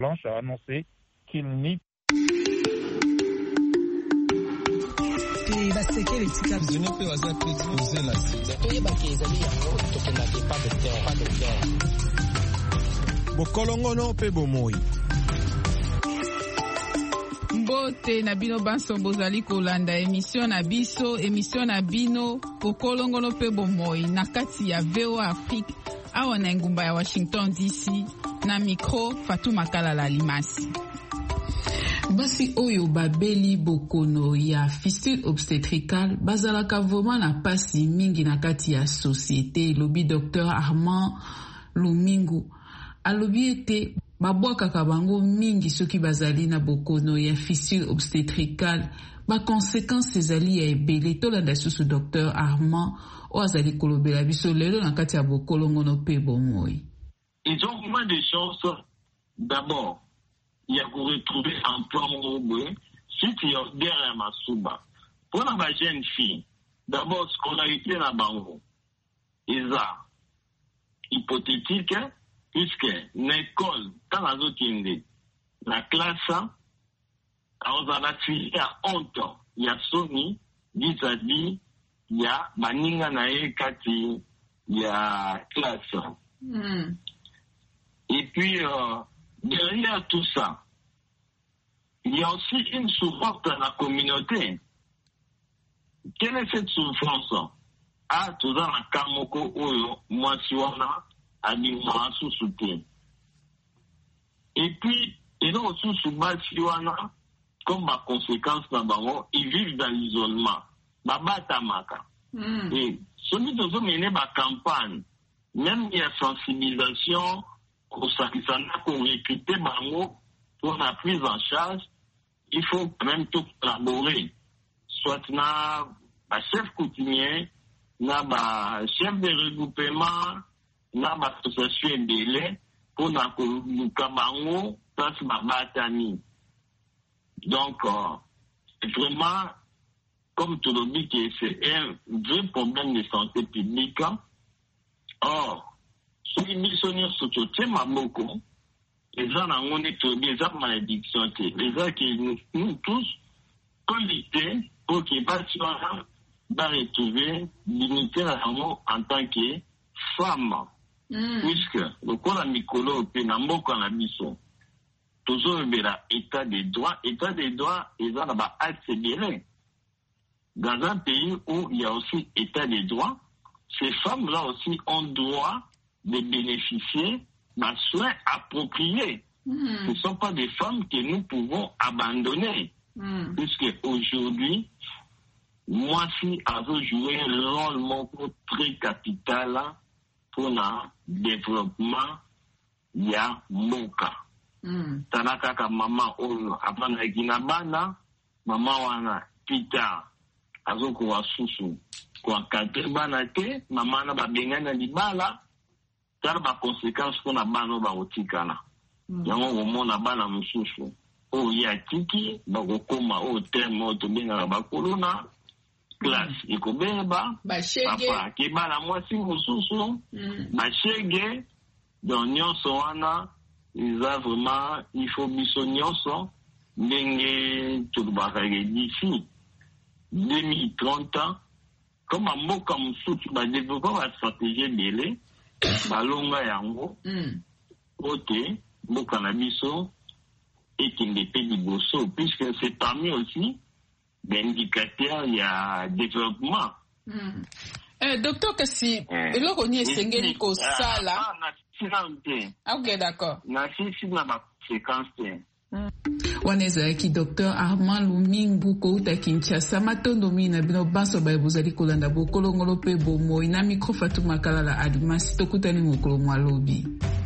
Blanche a annoncé qu'il nie bokolongono pe bomoi. Mbote na bino banso bozali kolanda émission na bino bokolongono pe bomoi na kati ya VOA Afrique awa na ngumba ya Washington DC na micro Fatou Makalala Limasi. Basi oyo babeli bokono ya fistule obstétricale bazalaka vraiment na pasi mingi na kati ya société. Lobi Dr Armand Lumingu alobi ete babwakaka bango mingi soki bazali na bokono ya fistule obstétricale ba conséquences ezali ya ebele. Tolanda susu Dr Armand o azali kolobela biso lelo na kati ya bokolongono pe bomoi. Ils ont moins de chances. D'abord, il y a qu'on retrouver un plan robot si tu es derrière ma souba. Pour la jeune fille, d'abord, scolarité na bango. Isa, hypothétique, puisque l'école, dans la zone la classe, on a la fille à honte. Il y a Sony, vis-à-vis, il y a Maninga Nae Kati, il y a classe. Et puis, derrière tout ça, il y a aussi une souffrance dans la communauté. Quelle est cette souffrance? Ah, tout dans la Kamoko, moi, si on a, à l'immense soutien. Et puis, ils ont aussi sous base, si on a, comme ma conséquence, ils vivent dans l'isolement. Babatamaka. Et celui qui a mené ma campagne, même il y a sensibilisation, qu'on recrute bango pour la prise en charge, il faut quand même tout collaborer. Soit na chef coutumier, na chef de regroupement, na association de pour na bango, ça c'est ma batani. Donc, vraiment, comme tout le monde, c'est un vrai problème de santé publique. Or, si nous sommes sur le maboko, les gens ont des malédictions, les gens qui nous tous, collectés pour que les patients va retrouver dignité en tant que femme. Puisque le corps à Mikolo, le maboko en abisso, toujours l'état des droits, ils ont accéléré. Dans un pays où il y a aussi état des droits, ces femmes-là aussi ont droit de bénéficier d'un soin approprié. Ce ne sont pas des femmes que nous pouvons abandonner. Puisque aujourd'hui, moi, si je joué un rôle très capital pour le développement, il y a mon cas. Tanaka maman avant na bana, maman wana pita azoko wa susu kwa kate bana te, maman na babengana libala. Car ba conséquence qu'on a bano ba otikana. Yango omona bana mususu. O ya tiki ba kokoma o terme to benga ba kolona classe ikobeba ba shege papa ke bana mwasi mususu ba shege donc nyonso wana ils a vraiment il faut biso nyonso ndenge tulubaka d'ici 2030 comme un mot comme mususu ba développer la stratégie délai balonga yango ote mboka na biso ekende pe liboso puisque c'est parmi aussi l'indicateurs il y a développement. Docteur kasi eloko ni esengeli ko sala ok d'accord na sisi na ba séquence wanezalaki Dr Armand Lumingu kouta Kinshasa matondo mina bino banso baye bozali kolanda bokolongolo pe bomoi na micro Fatou Makalala Alimasi tokutani mokolo mwalobi.